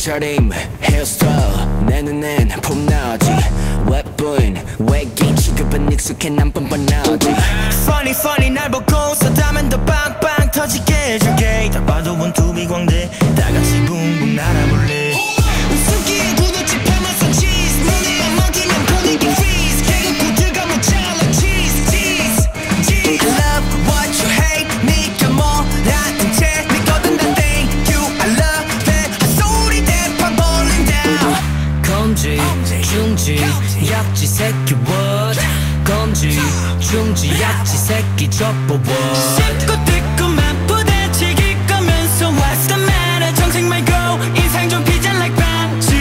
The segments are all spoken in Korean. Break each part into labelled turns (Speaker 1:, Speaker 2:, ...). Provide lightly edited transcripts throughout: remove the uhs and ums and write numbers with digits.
Speaker 1: 옷차림 헤어스타일 내 눈엔 폼나지 웹보인 외계인 취급은 익숙해 난 뻔뻔하지
Speaker 2: Funny funny 날 보고 웃어다면 더 빵빵 터지게 해줄게 딱 봐도 원투비 광대 다같이 붕붕 날아볼래 웃음기에 구두집 파마산 치즈 눈에 먹이면 분위기 freeze 개그코드가 모자라 cheese cheese cheese I love what you hate 니가 뭐라든 채 믿거든 다 thank you I love that 소리 대판 벌린다
Speaker 3: 검지 중지 약지 새끼 what 검지 중지 약지 새끼 접어 what
Speaker 2: 씹고 뜯고만 부대찌기 거면서 What's the matter 정색 말고 인상 좀 피자 like 반죽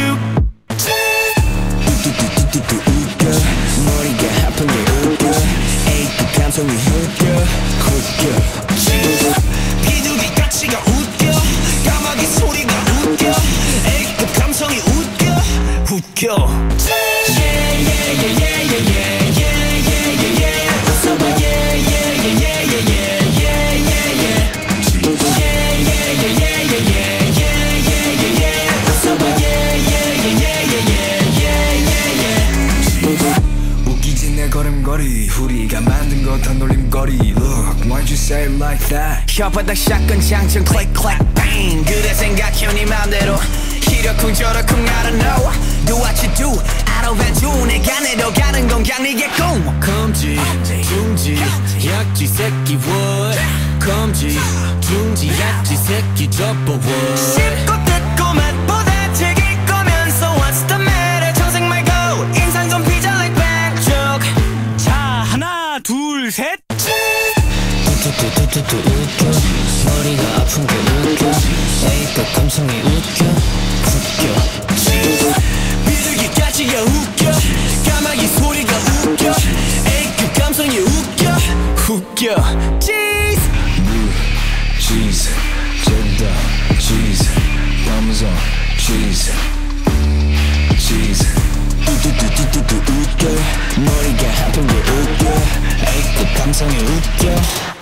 Speaker 1: 뚜뚜뚜뚜뚜 웃겨 머리가 아픈 게 웃겨 에이프 감성이 웃겨
Speaker 2: 비둘기 가치가 웃겨 까마귀 소리가 웃겨 A급 감성이 웃겨 Yeah yeah yeah yeah yeah yeah yeah yeah yeah yeah 웃어봐 yeah yeah yeah yeah yeah yeah yeah yeah yeah yeah yeah yeah yeah yeah yeah yeah yeah 웃어봐 yeah yeah yeah yeah yeah yeah yeah yeah
Speaker 1: 웃기지 내 걸음걸이 우리가 만든 거 다 놀림거리 Look why'd you say it like that
Speaker 2: 혓바닥 샷건 장전 click clack bang 그래 생각해 네 맘대로 이러쿵 저러쿵 I don't know Do what you do I don't want you 내가 내려가는 건 그냥 네겠고
Speaker 3: 검지 중지 약지 새끼 what 검지 중지 약지 새끼 접어 what
Speaker 2: 씹고 뜯고 맛보다 즐길 거면서 What's the matter 정색 말고 인상 좀 피자 like 반죽 자 하나 둘 셋
Speaker 3: 뚜뚜뚜뚜뚜 웃겨 머리가 아픈 게 웃겨 A급 감성이 웃겨
Speaker 2: 비둘기 가치가 웃겨 까마귀 소리가 웃겨 A급 감성이 웃겨 Cheese
Speaker 1: Cheese 젠다 Cheese 파메산 Cheese Cheese 뚜뚜뚜뚜뚜 웃겨 머리가 아픈 게 웃겨 A급 감성이 웃겨